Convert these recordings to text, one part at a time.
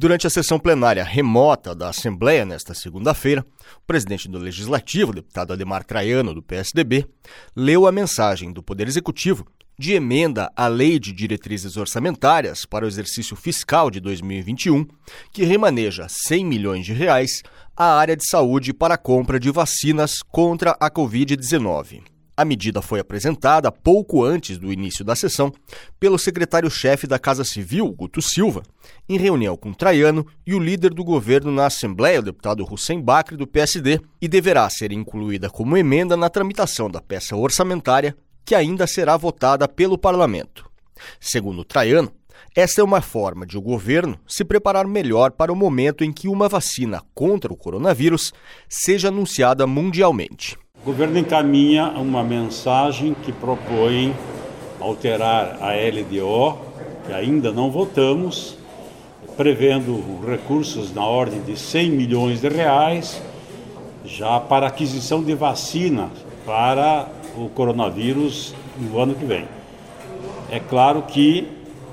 Durante a sessão plenária remota da Assembleia nesta segunda-feira, o presidente do Legislativo, deputado Adhemar Traiano, do PSDB, leu a mensagem do Poder Executivo de emenda à Lei de Diretrizes Orçamentárias para o exercício fiscal de 2021, que remaneja R$100 milhões à área de saúde para a compra de vacinas contra a Covid-19. A medida foi apresentada pouco antes do início da sessão pelo secretário-chefe da Casa Civil, Guto Silva, em reunião com Traiano e o líder do governo na Assembleia, o deputado Hussein Bakri, do PSD, e deverá ser incluída como emenda na tramitação da peça orçamentária, que ainda será votada pelo Parlamento. Segundo Traiano, esta é uma forma de o governo se preparar melhor para o momento em que uma vacina contra o coronavírus seja anunciada mundialmente. O governo encaminha uma mensagem que propõe alterar a LDO, que ainda não votamos, prevendo recursos na ordem de R$100 milhões já para aquisição de vacina para o coronavírus no ano que vem. É claro que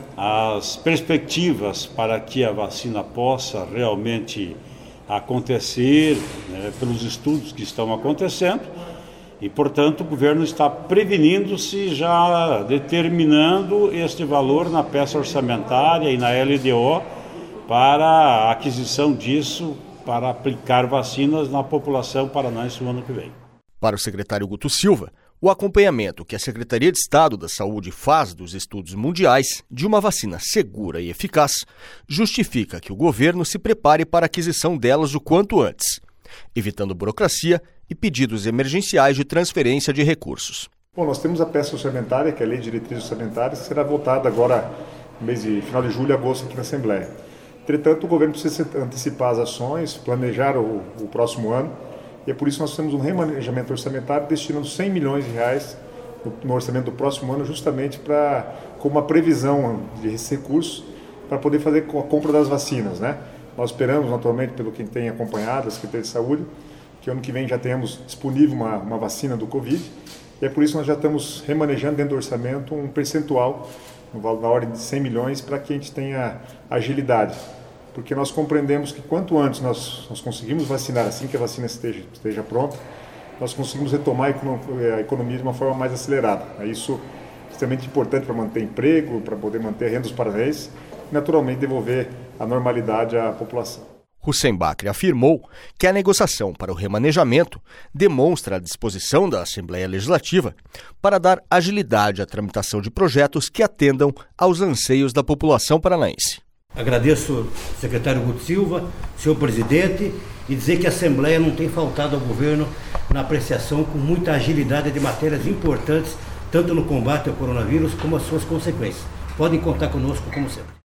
as perspectivas para que a vacina possa realmente acontecer, pelos estudos que estão acontecendo, e, portanto, o governo está prevenindo-se, já determinando este valor na peça orçamentária e na LDO para a aquisição disso, para aplicar vacinas na população paranaense no ano que vem. Para o secretário Guto Silva, o acompanhamento que a Secretaria de Estado da Saúde faz dos estudos mundiais de uma vacina segura e eficaz justifica que o governo se prepare para a aquisição delas o quanto antes, evitando burocracia e pedidos emergenciais de transferência de recursos. Bom, nós temos a peça orçamentária, que é a Lei de Diretrizes Orçamentárias, que será votada agora no mês de final de julho e agosto aqui na Assembleia. Entretanto, o governo precisa antecipar as ações, planejar o próximo ano, e é por isso que nós temos um remanejamento orçamentário destinando R$100 milhões no orçamento do próximo ano, justamente com uma previsão de recursos para poder fazer a compra das vacinas, né? Nós esperamos, naturalmente, pelo que tem acompanhado a Secretaria de Saúde, que ano que vem já tenhamos disponível uma vacina do Covid, e é por isso que nós já estamos remanejando dentro do orçamento um percentual no valor da ordem de R$100 milhões para que a gente tenha agilidade. Porque nós compreendemos que quanto antes nós conseguimos vacinar, assim que a vacina esteja pronta, nós conseguimos retomar a economia de uma forma mais acelerada. Isso é extremamente importante para manter emprego, para poder manter a renda dos paranaenses e, naturalmente, devolver a normalidade à população. Hussein Bakri afirmou que a negociação para o remanejamento demonstra a disposição da Assembleia Legislativa para dar agilidade à tramitação de projetos que atendam aos anseios da população paranaense. Agradeço ao secretário Guto Silva, senhor presidente, e dizer que a Assembleia não tem faltado ao governo na apreciação com muita agilidade de matérias importantes, tanto no combate ao coronavírus como as suas consequências. Podem contar conosco como sempre.